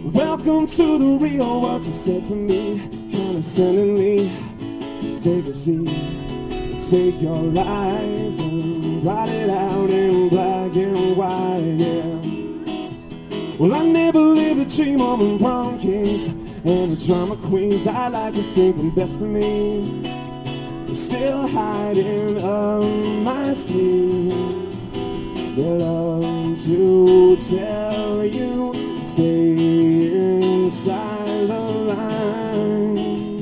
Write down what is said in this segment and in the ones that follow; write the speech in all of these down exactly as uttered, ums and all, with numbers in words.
Welcome to the real world, she said to me, condescendingly. Take a seat, take your life and write it out in black and white, yeah. Well, I never lived a dream of the prom kings and the drama queens. I like to think the best of me, still hiding up my sleeve. They love to tell you, stay inside the line.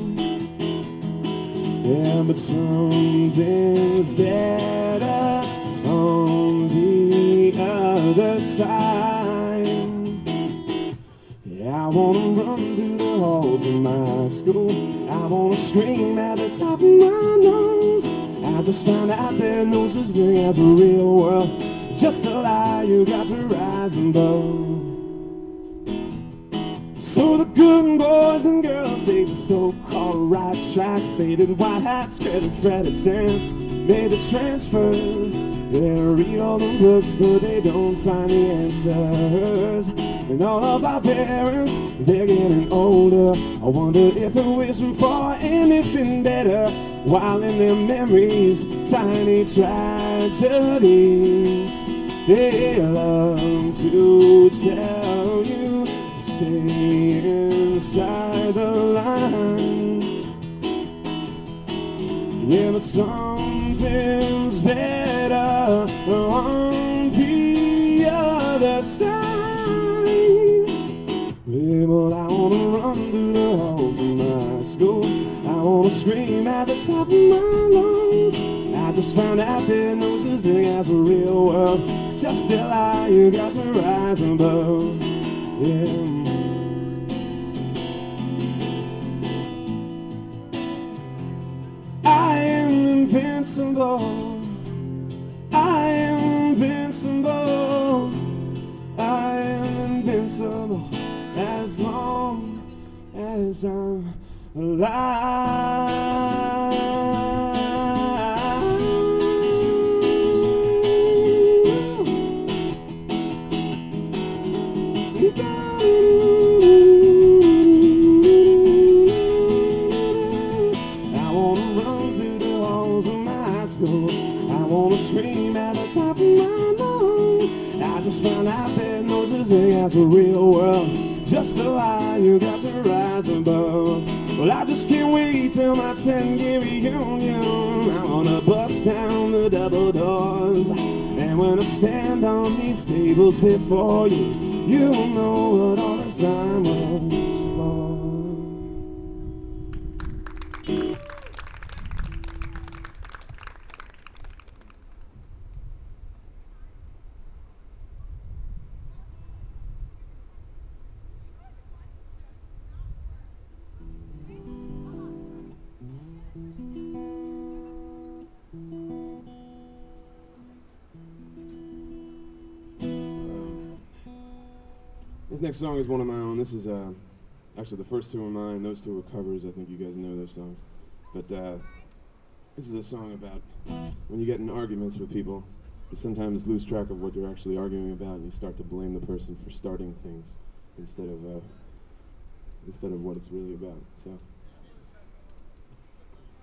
Yeah, but something's better on the other side. Yeah, I wanna run through the halls of my school. I wanna scream at the top of my lungs. I just found out that no such thing as a real world, just a lie, you got to rise and blow. So the good boys and girls take the so-called right track, faded white hats, credit credits, and made the transfer. They read all the books, but they don't find the answers. And all of our parents, they're getting older. I wonder if they're wishing for anything better, while in their memories, tiny tragedies. They love to tell you, stay inside the line. Yeah, but something's better on the other side. Yeah, but I wanna run through the halls of my school. I wanna scream at the top of my lungs. I just found out that no such thing as a real world, just a lie, you got to rise above. Yeah. I am invincible. I am invincible. I am invincible as long as I'm alive. I wanna run through the halls of my school. I wanna scream at the top of my lungs. I just found out that no such thing as a real world, just a lie, you got to rise above. Well, I just can't wait till my ten-year reunion. I wanna bust down the double doors, and when I stand on these tables before you, you'll know what all this time was for. This next song is one of my own. This is uh, actually the first two are mine. Those two are covers. I think you guys know those songs. But uh, this is a song about when you get in arguments with people, you sometimes lose track of what you're actually arguing about, and you start to blame the person for starting things instead of uh, instead of what it's really about. So.